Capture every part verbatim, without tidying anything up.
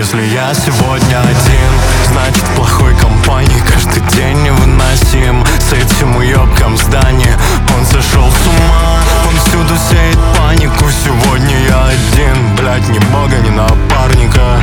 Если я сегодня один, значит в плохой компании. Каждый день невыносим с этим уёбком в здании. Он сошел с ума, он всюду сеет панику. Сегодня я один, блять, ни бога, ни напарника.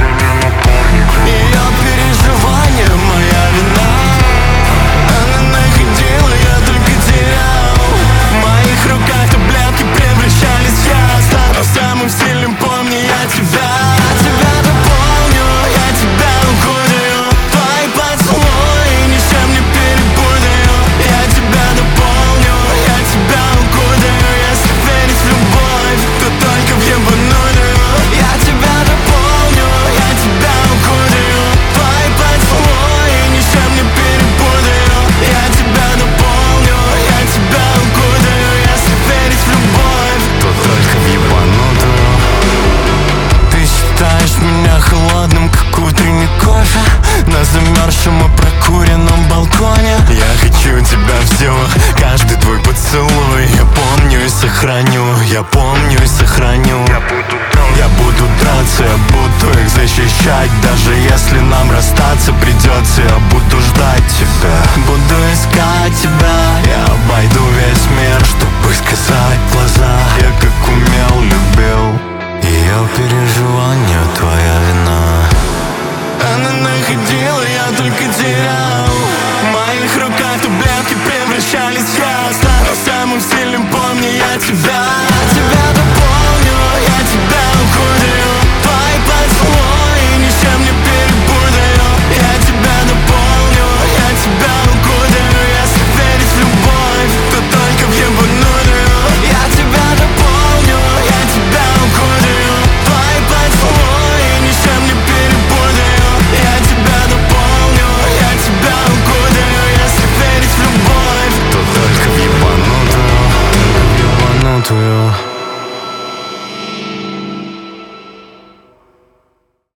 Ее переживания моя вина. Она находила, я только терял. В моих руках таблетки превращались в яд. Стал самым сильным, помни я тебя. Тебя дополню, я тебя укурю. Твои поцелуи ни с чем не перепутаю. Я тебя дополню, я тебя укурю. Если верить в любовь, то только в ебанутую. Я тебя дополню, я тебя укурю. Твои поцелуи ни с чем не перепутаю. Я тебя дополню, я тебя укурю. Если верить в любовь, то только в ебанутую. Ты считаешь меня холодным, как утренний кофе на замерзшем и прокуренном балконе. Я хочу тебя в силах, каждый твой поцелуй. Я помню и сохраню, я помню и сохраню. Я буду драться, я буду их защищать. Даже если нам расстаться придется, я буду ждать тебя. Буду искать тебя, я обойду весь мир, чтобы сказать в глаза. Я как умел, любил. Ее переживания твоя вина. Она находила, я только терял. В моих руках таблетки превращались в яд. Стал самым сильным, помни я тебя. Тебя дополню, я тебя укурю. Твои поцелуи ни с чем не перепутаю. Я тебя дополню, я тебя укурю. Если верить в любовь, то только в ебанутую. Я тебя дополню, я тебя укурю. Твои поцелуи ни с чем не перепутаю. Я тебя дополню, я тебя укурю. Если верить в любовь, то только в ебанутую. В ебанутую.